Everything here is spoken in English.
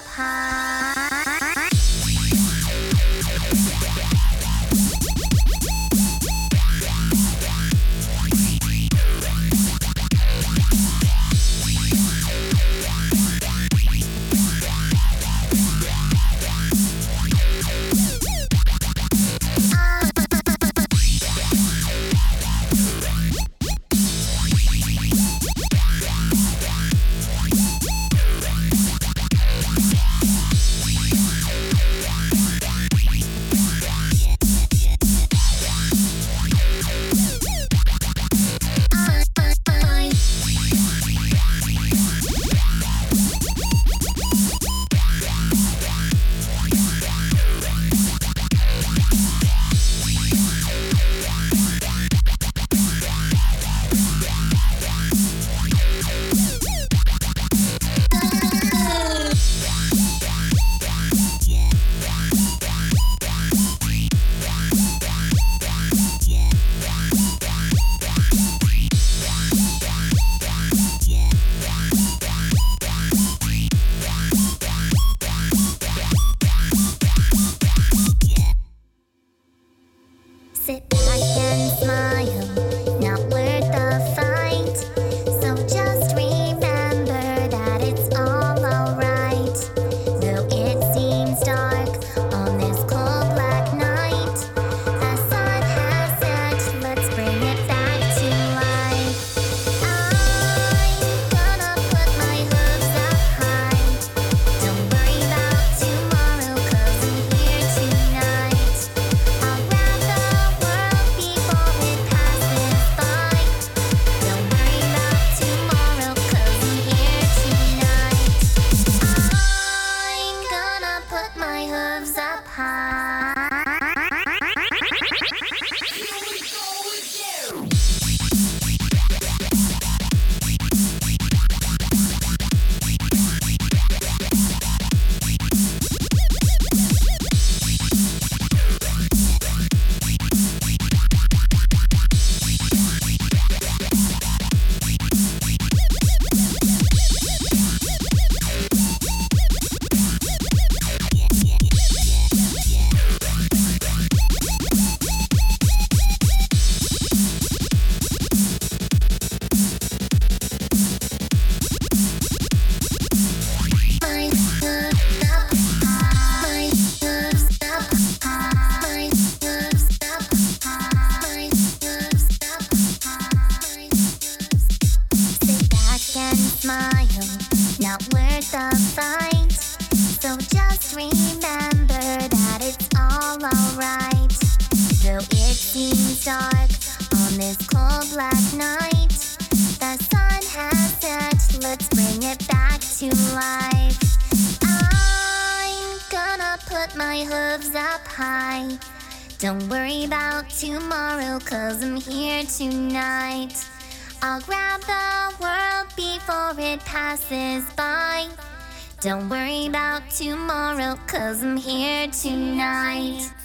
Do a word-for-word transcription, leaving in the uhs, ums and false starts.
up high. Sit back and smile, not worth the fight. So just remember that it's all alright. Though it seems dark on this cold black night, the sun has set, let's bring it back to life. I'm gonna put my hooves up high. Don't worry about tomorrow, 'cause I'm here tonight. I'll grab the world before it passes by. Don't worry about tomorrow, 'cause I'm here tonight. I'm gonna put my hooves up high. Smile, not worth the fight. So just remember that it's all alright. Though it seems dark on this cold black night, the sun has set, let's bring it back to life. I'm gonna put my hooves up high. Don't worry about tomorrow, 'cause I'm here tonight. I'll grab the world before it passes by. Don't worry about tomorrow, 'cause I'm here tonight.